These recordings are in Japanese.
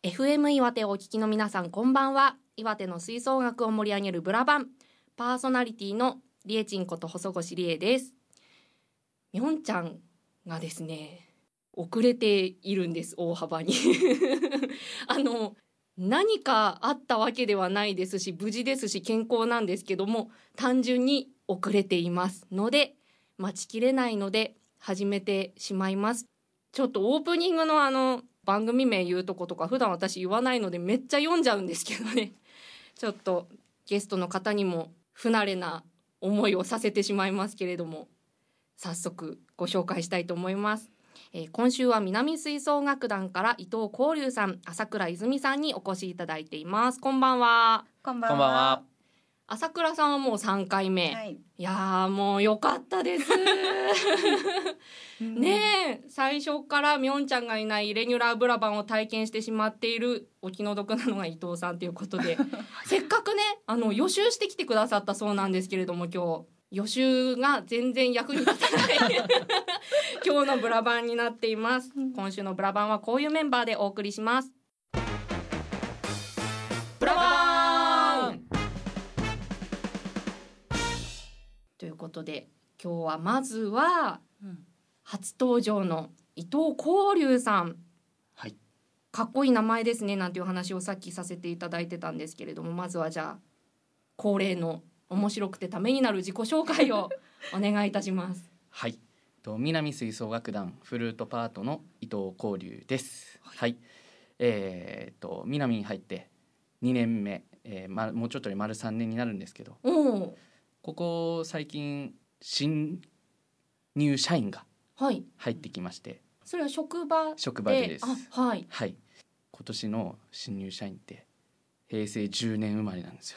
FM 岩手をお聞きの皆さん、こんばんは。岩手の吹奏楽を盛り上げるブラバンパーソナリティのりえちんこと細越りえです。みょんちゃんがですね、遅れているんです、大幅に何かあったわけではないですし、無事ですし健康なんですけども、単純に遅れていますので、待ちきれないので始めてしまいます。ちょっとオープニングの番組名言うとことか普段私言わないのでめっちゃ読んじゃうんですけどね。ちょっとゲストの方にも不慣れな思いをさせてしまいますけれども、早速ご紹介したいと思います。今週は南吹奏楽団から伊藤光龍さん、朝倉泉さんにお越しいただいています。こんばんは。 こんばんは。 朝倉さんはもう3回目。 はい、 いやーもう良かったですねえ、最初からみょんちゃんがいないレギュラーブラバンを体験してしまっているお気の毒なのが伊藤さんということでせっかくね予習してきてくださったそうなんですけれども、今日予習が全然役に立たない今日のブラバンになっています。今週のブラバンはこういうメンバーでお送りします。ブラバンということで、今日はまずは初登場の伊藤光龍さん、 はい、 かっこいい名前ですねなんていう話をさっきさせていただいてたんですけれども、まずはじゃあ恒例の面白くてためになる自己紹介をお願いいたしますはい、南吹奏楽団フルートパートの伊藤光龍です。はい、南に入って2年目、もうちょっとで丸3年になるんですけど、ここ最近新入社員が入ってきまして、はい、 それは職場でです。 はい、 はい、今年の新入社員って平成10年生まれなんですよ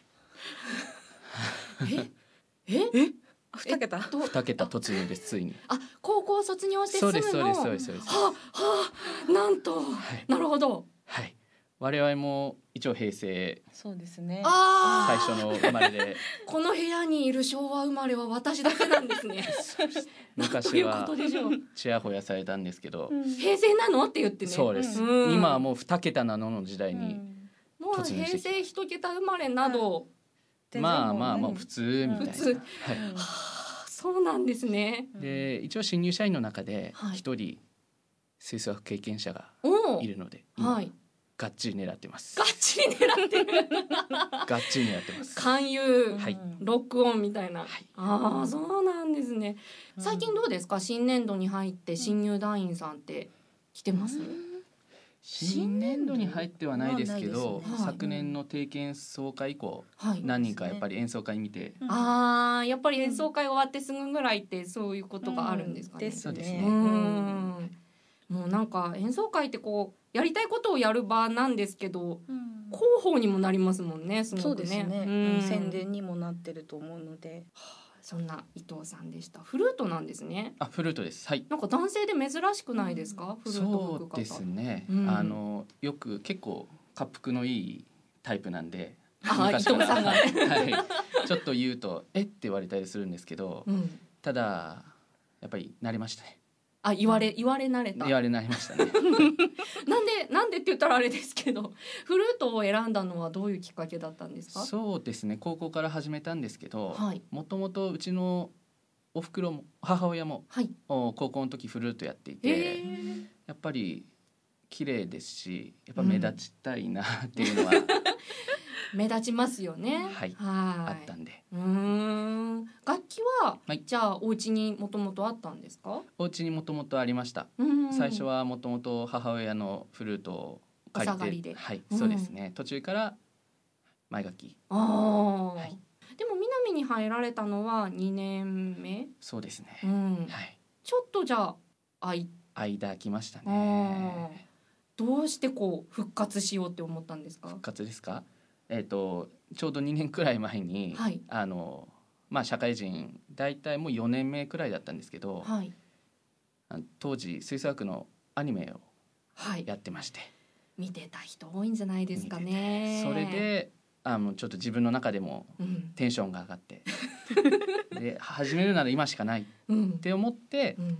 2桁 2桁突入です。ついに高校卒業してすぐの。 そうですなんと、なるほど。 はい、我々も一応平成そうですね、 最初の生まれでこの部屋にいる昭和生まれは私だけなんですね昔はちやほやされたんですけど、 平成なのって言ってね。 そうです、今はもう2桁なのの時代にもう平成1桁生まれなど、 まあ普通みたいな、 そうなんですね。 で一応新入社員の中で一人吹奏楽経験者がいるので、がっちり狙ってます。 がっちり狙ってるがっちり狙ってます。 勧誘、ロックオンみたいな、そうなんですね。最近どうですか、新年度に入って新入団員さんって来てます？ 新年度に入ってはないですけど、昨年の定期演奏会以降、何人かやっぱり演奏会見て、 やっぱり演奏会終わってすぐぐらいってそういうことがあるんですかね。 ですね。 もうなんか演奏会ってこうやりたいことをやる場なんですけど、広報にもなりますもんね。すごくね。 そうですね、宣伝にもなってると思うので、 そんな伊藤さんでした。フルートなんですね。 フルートです。はい。 なんか男性で珍しくないですか、フルート吹く方。 そうですね、よく結構滑腹のいいタイプなんで、 伊藤さんがねちょっと言うとって言われたりするんですけど、ただやっぱり慣れましたね。 言われ慣れた。 言われ慣れましたねなんでって言ったらあれですけど、フルートを選んだのはどういうきっかけだったんですか？ そうですね、高校から始めたんですけど、もともとうちのおふくろも母親も、高校の時フルートやっていて、やっぱり綺麗ですし、やっぱ目立ちたいなっていうのは、 目立ちますよね。 あったんで。 楽器は、じゃあお家にもともとあったんですか？ お家にもともとありました。最初はもともと母親のフルートを借りて、 お下がりで、 そうですね、途中から前楽器。でも南に入られたのは2年目？ そうですね、 ちょっとじゃあ間空きましたね。 どうしてこう復活しようって思ったんですか？ 復活ですか？ちょうど2年くらい前に、社会人だいたいもう4年目くらいだったんですけど、当時吹奏楽のアニメをやってまして、 見てた人多いんじゃないですかね。 それでちょっと自分の中でもテンションが上がって、で始めるなら今しかないって思って、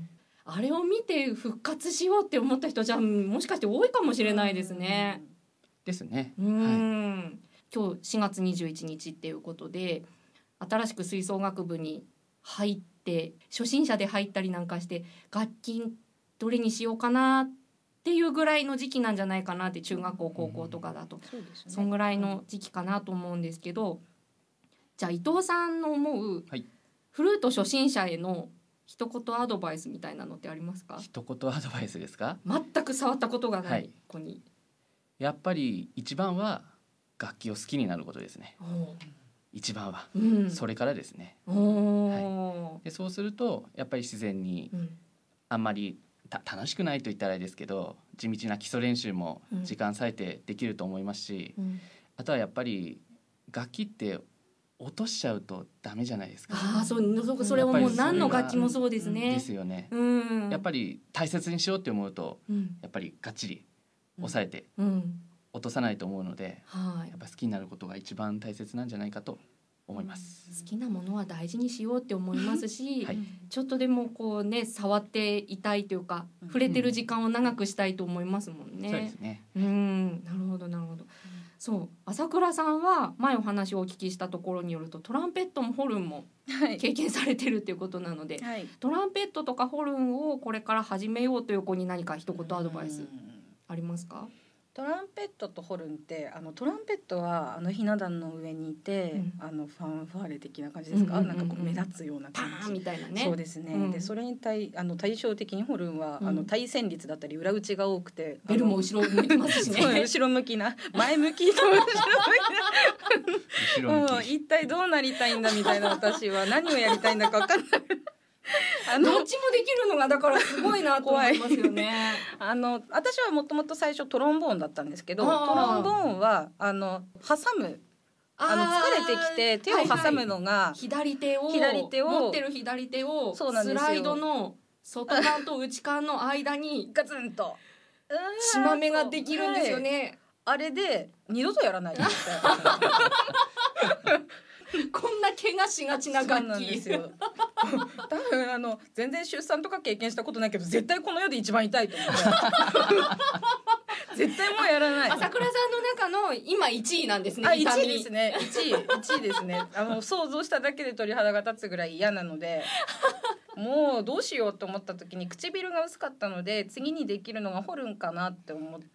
あれを見て復活しようって思った人じゃもしかして多いかもしれないですね。 ですね。 今日4月21日っていうことで新しく吹奏楽部に入って初心者で入ったりなんかして楽器どれにしようかなっていうぐらいの時期なんじゃないかなって、中学校高校とかだと、 そうですね、 そんぐらいの時期かなと思うんですけど、じゃあ伊藤さんの思う、フルート初心者への一言アドバイスみたいなのってありますか？ 一言アドバイスですか？ 全く触ったことがない子に、 やっぱり一番は楽器を好きになることですね。一番は、それからですね。でそうするとやっぱり自然に、あんまり楽しくないと言ったらあれですけど、地道な基礎練習も時間割いてできると思いますし、あとはやっぱり楽器って落としちゃうとダメじゃないですか。 それはもう何の楽器もそうですね。 ですよね。やっぱり大切にしようって思うと、やっぱりがっちり押さえて落とさないと思うので、やっぱ好きになることが一番大切なんじゃないかと思います。 好きなものは大事にしようって思いますし、ちょっとでもこうね触っていたいというか、触れてる時間を長くしたいと思いますもんね。 そうですね。 なるほどなるほど。そう朝倉さんは前お話をお聞きしたところによるとトランペットもホルンも経験されてるっていうことなので、トランペットとかホルンをこれから始めようという子に何か一言アドバイスありますか？ トランペットとホルンってトランペットはひな壇の上にいて、ファンファーレ的な感じですか、なんかこう目立つような感じみたいなね。 そうですね、でそれに対照的にホルンは、対旋律だったり裏打ちが多くて、 ベルも後ろ向いてますしね後ろ向きな前向きと後ろ向きな一体どうなりたいんだみたいな、私は何をやりたいんだか分かんないどっちもできるのがだからすごいなと思いますよね私はもともと最初トロンボーンだったんですけど、トロンボーンは挟む疲れてきて手を挟むのが、 左手を持ってる左手をスライドの外側と内側の間にガツンとしま目ができるんですよね。 あれで二度とやらないでこんな怪我しがちな楽器。そうなんですよ多分全然出産とか経験したことないけど、絶対この世で一番痛いと思って絶対もうやらない。 朝倉さんの中の今1位なんですね。 1位ですね。1位ですね。想像しただけで鳥肌が立つぐらい嫌なのでもうどうしようと思った時に唇が薄かったので、次にできるのがホルンかなって思って、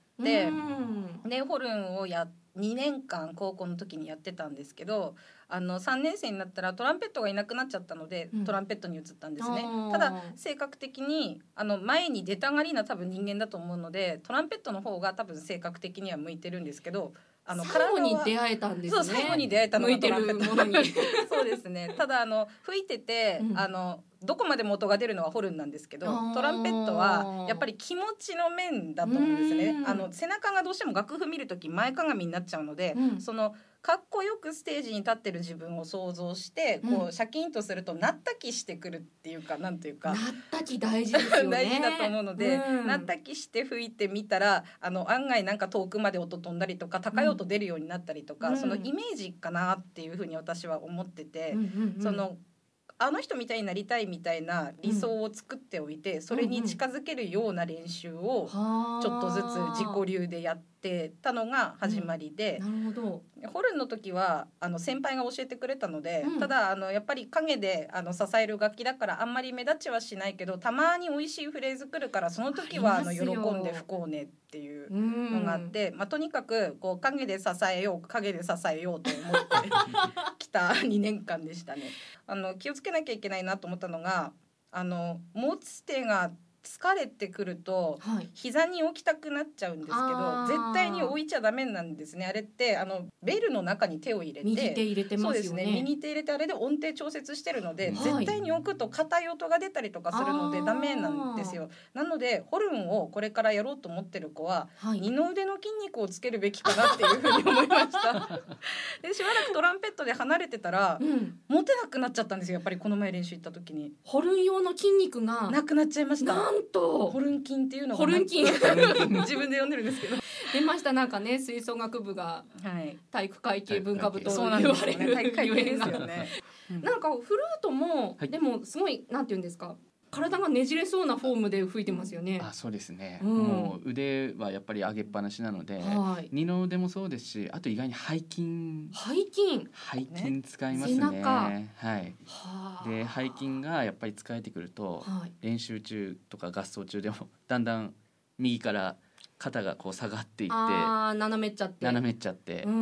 でホルンを2年間高校の時にやってたんですけど、3年生になったらトランペットがいなくなっちゃったので、トランペットに移ったんですね。ただ性格的に前に出たがりな多分人間だと思うので、トランペットの方が多分性格的には向いてるんですけど、 最後に出会えたんですね。 そう最後に出会えたのがトランペット。 向いてるものにそうですね。ただ吹いてて、どこまでも音が出るのはホルンなんですけど、トランペットはやっぱり気持ちの面だと思うんですね。背中がどうしても楽譜見るとき前かがみになっちゃうので、そのかっこよくステージに立ってる自分を想像して、こうシャキンとするとなった気してくるっていうか、なんていうかなった気大事ですよね大事だと思うので、なった気して吹いてみたら案外なんか遠くまで音飛んだりとか高い音出るようになったりとか、そのイメージかなっていうふうに私は思ってて、そのあの人みたいになりたいみたいな理想を作っておいて、それに近づけるような練習をちょっとずつ自己流でやってたのが始まりで、 なるほど。 ホルンの時は先輩が教えてくれたので、ただやっぱり陰で支える楽器だからあんまり目立ちはしないけど、たまに美味しいフレーズ来るからその時は喜んで吹こうねっていうのがあって、とにかくこう陰で支えようと思ってきた2年間でしたね。気をつけなきゃいけないなと思ったのが、持つ手が疲れてくると膝に置きたくなっちゃうんですけど、絶対に置いちゃダメなんですね。あれってベルの中に手を入れて、 右手入れてますよね。 そうですね、右手入れてあれで音程調節してるので、絶対に置くと硬い音が出たりとかするのでダメなんですよ。なのでホルンをこれからやろうと思ってる子は、二の腕の筋肉をつけるべきかなっていうふうに思いましたでしばらくトランペットで離れてたら、持てなくなっちゃったんですよ。やっぱりこの前練習行った時にホルン用の筋肉がなくなっちゃいました。 なんとホルン筋っていうのがホルン筋自分で呼んでるんですけど出ました。なんかね、吹奏楽部が体育会系文化部と言われる体育会系ですよねなんかフルートも、でもすごいなんていうんですか、 体がねじれそうなフォームで吹いてますよね。 あ、そうですね、 うんもう腕はやっぱり上げっぱなしなので、 はい。 二の腕もそうですし、あと意外に背筋背筋。 背筋使いますね。 背中はい。 はあ。 で背筋がやっぱり使えてくると、 はい。 練習中とか合奏中でもだんだん右から肩がこう下がっていって斜めっちゃって。 斜めっちゃって、 うん。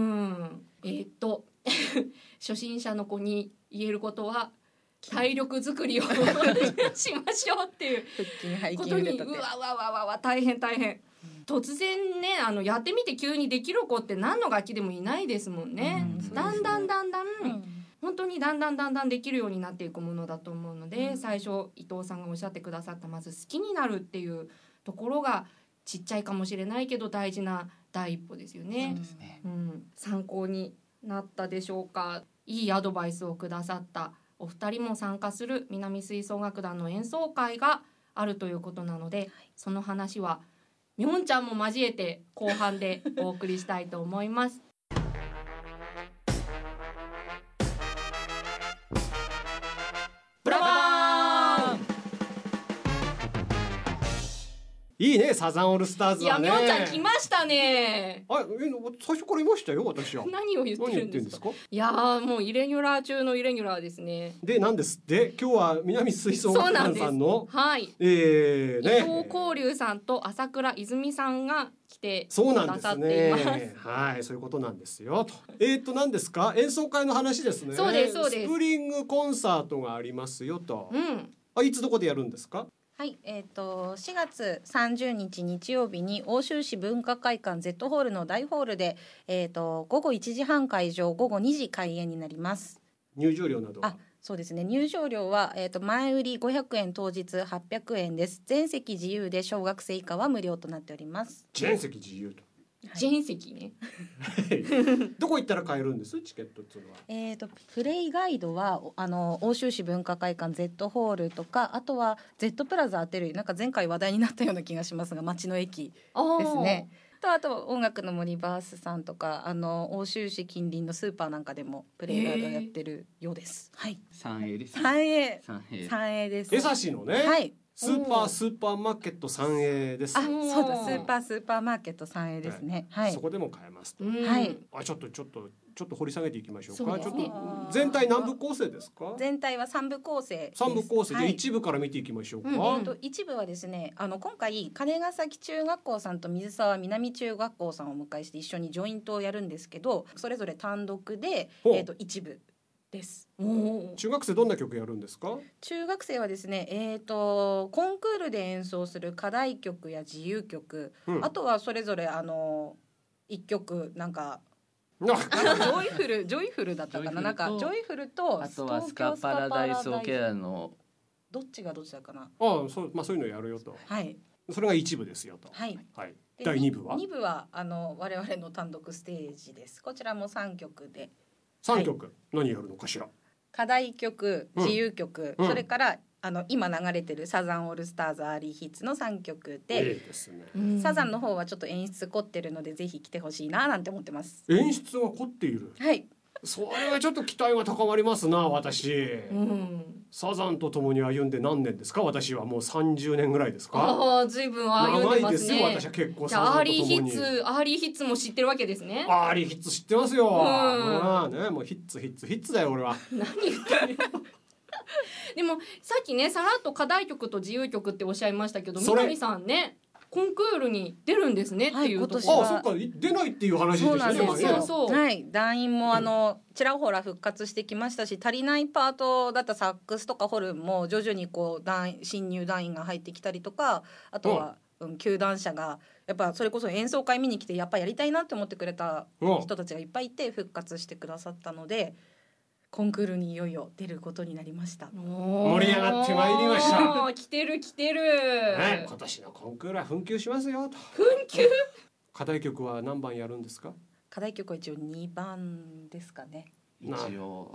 初心者の子に言えることは体力作りをしましょうっていう腹筋背ことに、 筋腕立て。 大変大変。突然ねやってみて急にできる子って何の楽器でもいないですもんね。 うんだんだんうん本当にだんだんできるようになっていくものだと思うので、最初伊藤さんがおっしゃってくださったまず好きになるっていうところがちっちゃいかもしれないけど大事な第一歩ですよね。 ですね。 参考になったでしょうか。いいアドバイスをくださったお二人も参加する南吹奏楽団の演奏会があるということなので、その話はみょんちゃんも交えて後半でお送りしたいと思います。ブラバーン。 いいね、サザンオールスターズいやはね。 みょんちゃん来ましたね。 最初からいましたよ、私は。 何を言ってるんですか。いやもうイレギュラー中のイレギュラーですね。 で、なんですって今日は南吹奏楽団さんのはい、 ね、 伊藤光龍さんと朝倉泉さんが来てくださっています。 はい、そういうことなんですよと。何ですか、演奏会の話ですね。 そうですそうです。 スプリングコンサートがありますよと。いつどこでやるんですか。 はい、4月30日日曜日に奥州市文化会館 Z ホールの大ホールで、午後1時半会場、午後2時開演になります。 入場料などは。 そうですね、入場料は、前売り500円、当日800円です。全席自由で小学生以下は無料となっております。 全席自由と。 全席ね。 どこ行ったら買えるんです、チケットっていうのは。 プレイガイドは奥州市文化会館 Z ホールとか、あとは Z プラザアテル、なんか前回話題になったような気がしますが、町の駅ですね。あと音楽の森バースさんとか奥州市近隣のスーパーなんかでもプレイガイドやってるようです。はい。 3A です。 3A です。 江差のね。はい。スーパーマーケット 3A です。 そうだ、スーパーマーケット 3A ですね。はい。 そこでも買えますと。 はい。 ちょっと掘り下げていきましょうか。ちょっと全体何部構成ですか。 全体は3部構成です。 3部構成で一部から見ていきましょうか。 一部はですね、今回金ヶ崎中学校さんと水沢南中学校さんをお迎えして一緒にジョイントをやるんですけど、それぞれ単独で一部です。 中学生どんな曲やるんですか。 中学生はですね、コンクールで演奏する課題曲や自由曲、あとはそれぞれ一曲なんかジョイフルだったかな、なんかジョイフルとあとはスカパラダイスオケアのどっちがどっちだかな。 そういうのやるよと。 はい。 それが一部ですよと。 はい。 はい。第2部は ？2部は我々の単独ステージです。こちらも3曲で。 3曲、何やるのかしら。 課題曲、自由曲、それから今流れてるサザンオールスターズアーリーヒッツの3曲で、サザンの方はちょっと演出凝ってるのでぜひ来てほしいななんて思ってます。 演出は凝っている。 はい。 それはちょっと期待が高まりますな、私。サザンと共に歩んで何年ですか。私はもう30年ぐらいですか。 ずいぶん歩んでますね。 長いですよ、私は結構サザンと共に。 アーリーヒッツも知ってるわけですね。 アーリーヒッツ知ってますよ。もうヒッツだよ俺は。 何言ってるでもさっきねさらっと課題曲と自由曲っておっしゃいましたけど、南さんねコンクールに出るんですねっていうところ。 そっか、出ないっていう話でしたね。 そう。はい、団員もちらほら復活してきましたし、足りないパートだったサックスとかホルンも徐々にこう新入団員が入ってきたりとか、あとは球団者がやっぱそれこそ演奏会見に来てやっぱやりたいなって思ってくれた人たちがいっぱいいて復活してくださったので、コンクールにいよいよ出ることになりました。 盛り上がってまいりました。 来てる、 今年のコンクールは紛糾しますよと。 紛糾。 課題曲は何番やるんですか。 課題曲は一応2番ですかね。 一応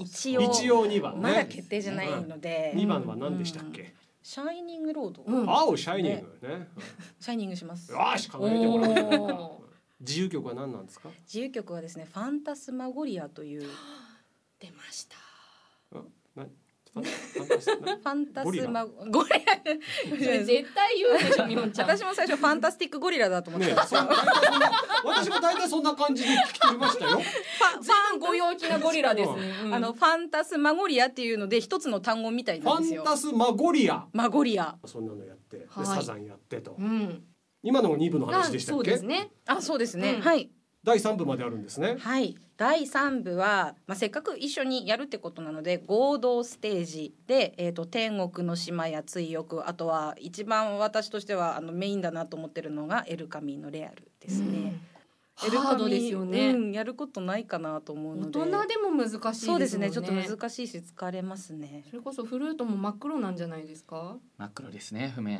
2番ね。 まだ決定じゃないので。 2番は何でしたっけ。 シャイニングロード。 シャイニングね。 シャイニングします。 よし、考えてもらう。自由曲は何なんですか。 自由曲はですね、ファンタスマゴリアという。 出ました。 ちょっファンタスマゴリラ絶対言うでしょみほんちゃん。 私も最初ファンタスティックゴリラだと思ってた、 私も大体そんな感じで聞き取りましたよ。 ファンご陽気なゴリラですね。 ファンタスマゴリアっていうので一つの単語みたいなんですよ。 ファンタスマゴリア、 マゴリア、 そんなのやって、でサザンやってと、今のが2部の話でしたっけ？ そうですね。 そうですね、はい。 第3部まであるんですね。 はい、第3部は、せっかく一緒にやるってことなので合同ステージで、天国の島や追憶、あとは一番私としてはメインだなと思ってるのがエルカミーノレアルですね。エルカミーハードですよね。 やることないかなと思うので、 大人でも難しいですよね。 そうですね、ちょっと難しいし疲れますね。 それこそフルートも真っ黒なんじゃないですか？ 真っ黒ですね、譜面。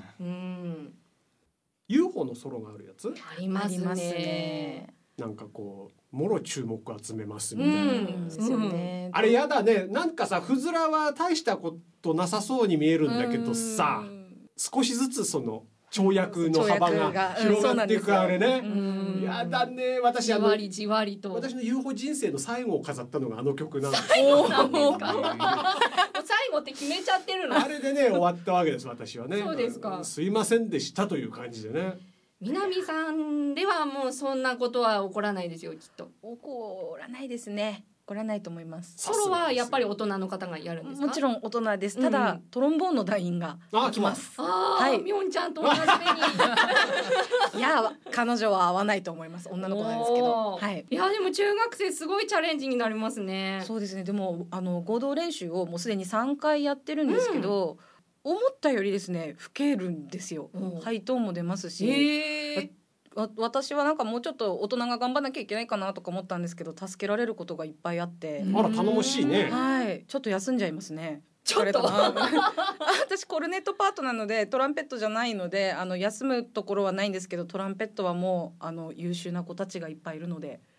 UFO のソロがあるやつありますね。 なんかこうもろ注目集めますみたいな、 ですよね。 あれやだね。なんかさ、フズラは大したことなさそうに見えるんだけどさ、少しずつその跳躍の幅が広がっていく、あれね。やだね。私じわりじわりと。 私の UFO 人生の最後を飾ったのがあの曲なんです。 最後なんですか？最後って決めちゃってるの？ あれでね終わったわけです、私はね。 そうですか。 すいませんでしたという感じでね。 南さんではもうそんなことは起こらないですよ、きっと。 起こらないですね。起こらないと思います。 ソロはやっぱり大人の方がやるんですか？ もちろん大人です。ただ、トロンボーンの団員が来ます。 はい。みょんちゃんと同じに。いや、彼女は合わないと思います。女の子なんですけど。はい。 いや、でも中学生すごいチャレンジになりますね。 そうですね。でも合同練習をもうすでに3回やってるんですけど、思ったよりですね老けるんですよ。ハイトーンも出ますし。私はなんかもうちょっと大人が頑張らなきゃいけないかなとか思ったんですけど、助けられることがいっぱいあって、 あら頼もしいね。 はい、ちょっと休んじゃいますね。 ちょっと私コルネットパートなのでトランペットじゃないので休むところはないんですけど、トランペットはもう優秀な子たちがいっぱいいるので、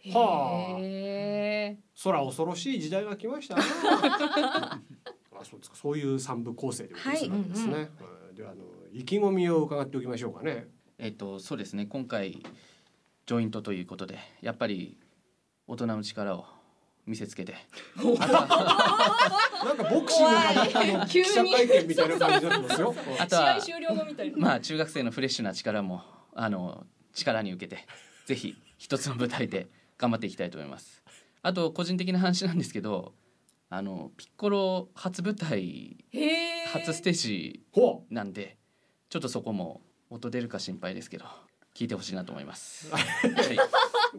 空恐ろしい時代が来ましたね。そうですか。そういう3部構成でですね。では意気込みを伺っておきましょうかね。 そうですね、今回ジョイントということでやっぱり大人の力を見せつけてなんかボクシングの記者会見みたいな感じになってますよ。 あとは試合終了後みたいな、 まあ中学生のフレッシュな力も力に受けてぜひ一つの舞台で頑張っていきたいと思います。あと個人的な話なんですけど、ピッコロ初舞台初ステージなんでちょっとそこも音出るか心配ですけど聞いてほしいなと思います。はい、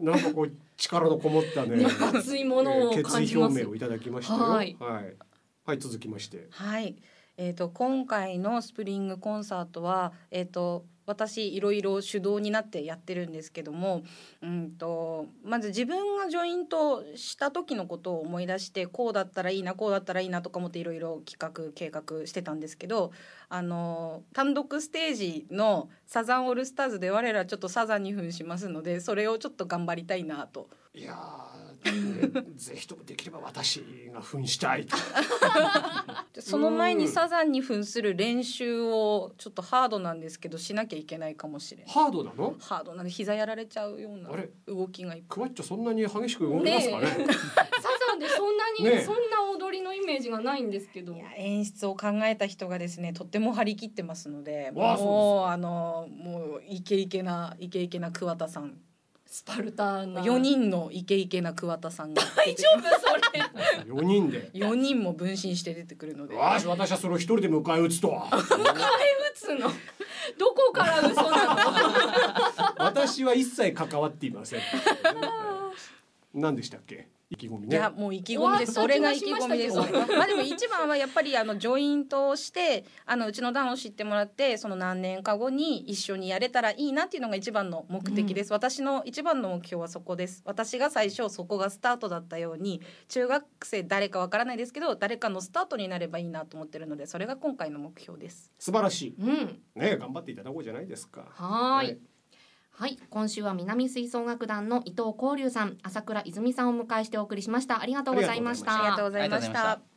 なんかこう力のこもったね熱いものを感じます。 決意表明をいただきましたよ。はい、はい、続きまして、 はい、今回のスプリングコンサートは私いろいろ主導になってやってるんですけども、まず自分がジョイントした時のことを思い出して、こうだったらいいなこうだったらいいなとか思っていろいろ企画計画してたんですけど、単独ステージのサザンオールスターズで我らちょっとサザンに扮しますので、それをちょっと頑張りたいなと。 いやぜひともできれば私が扮したいとその前にサザンに扮する練習をちょっとハードなんですけどしなきゃいけないかもしれない。 ハードなの？ ハードなんで膝やられちゃうような動きがいっぱい。 クワッチョそんなに激しく動きますかね。 サザンでそんなに、そんな踊りのイメージがないんですけど、 いや演出を考えた人がですねとっても張り切ってますので、 もうイケイケな桑田さん、 スパルタな 4人のイケイケな桑田さんが大丈夫それ 4人で 4人も分身して出てくるので、 私はそれを一人で迎え撃つとは。 迎え撃つのどこから嘘なの私は一切関わっていません。何でしたっけ？意気込みね。 いやもう意気込みです。それが意気込みです。まあでも一番はやっぱりジョイントをしてうちの団を知ってもらって、その何年か後に一緒にやれたらいいなっていうのが一番の目的です。私の一番の目標はそこです。私が最初そこがスタートだったように、中学生誰かわからないですけど誰かのスタートになればいいなと思ってるので、それが今回の目標です。 素晴らしい。ね、頑張っていただこうじゃないですか。 はい。はい、今週は南吹奏楽団の伊藤光龍さん、朝倉泉さんをお迎えしてお送りしました。ありがとうございました。 ありがとうございました。